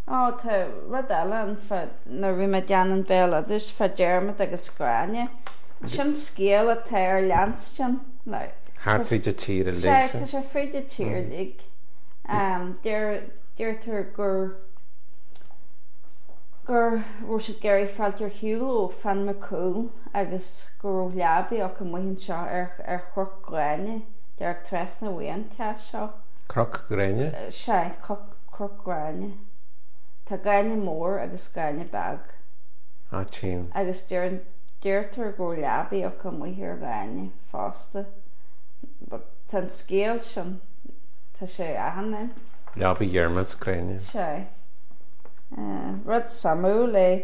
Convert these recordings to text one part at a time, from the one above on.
tá rud eile na bhí me deanaan béla dus fa dearmad agus scráine. Sin scéal a tair leanstin le. Hartfried de tír a Tá lig. sé fríd de tír lig. Deirtar gur bhfuair siad géirí fáiltear hiúil ó fan me cú agus gur leabaí ach go mhaithinn seo ar chruch gráine dear tres na bhaon te seo. Croc Gráine? Sé chruch gráine. Tá gráine mór agus gráine bag. Tím. Agus deirtar gur leabaí ach go mhaithir gráine fásta. Tá scéal sin tá sé ahanna. Leabaí Dhearmad Gráine. Sé. Rud samú le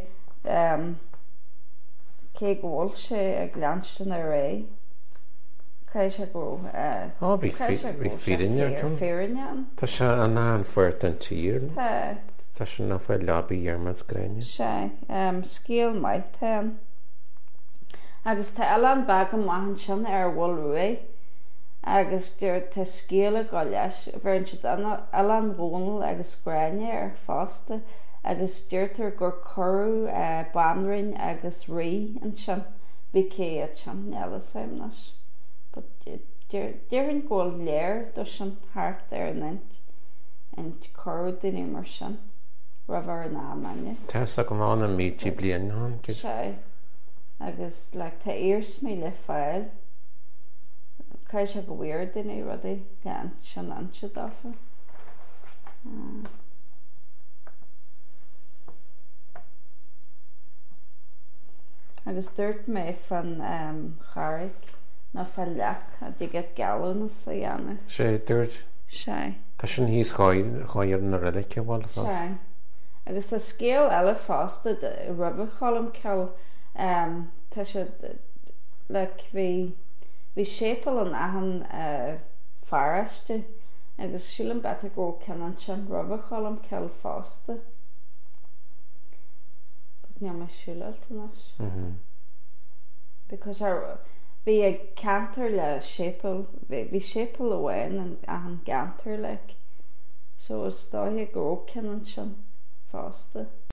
cé ghil sé ag leanstin a ré. Cai sé go Bhí fírinnear tún. Fírinnean. Tá se an an fuirt an tír. Tá. Tá se na fuir leabaí Dhearmad Gráine. Sé. Scéal maiid tá. Agus tá eile an bag an maihan sin ar bhfuil ruaí. Agus dúir tá scéal go leis bhíonn siad eile an bhónal agus gráine ar fásta agus dúirtar gur curú banrain agus rí an sin bhí céad sin eile saimnas. Dúirann ghil léir do sin thart ar an curú duine mar sin rahar an ámaine. Tá sa go mána mítí blian ná. Sé. Agus le tá éirs mí le fáil. Cai sé go bhíir duine rudaí lean sin anse dáfa. Agus dúirt mé fan chairg na fan leach a dtí galún sa dhéanamh. Sé dúirt. Sé. Tá sin híos cháir na rileice bhil fás. Sé. Agus tá scéal eile fásta rubh chalam ceall tá sé le bhí sépal an ahan fáraiste agus sílan beta go ceann sin rubh chalam ceall fásta. Ní me siúlaltanas. Because bhí ag cantar le sépal, bhí sépal amháin an gantar le. So is dóthaigh go ceann sin fásta.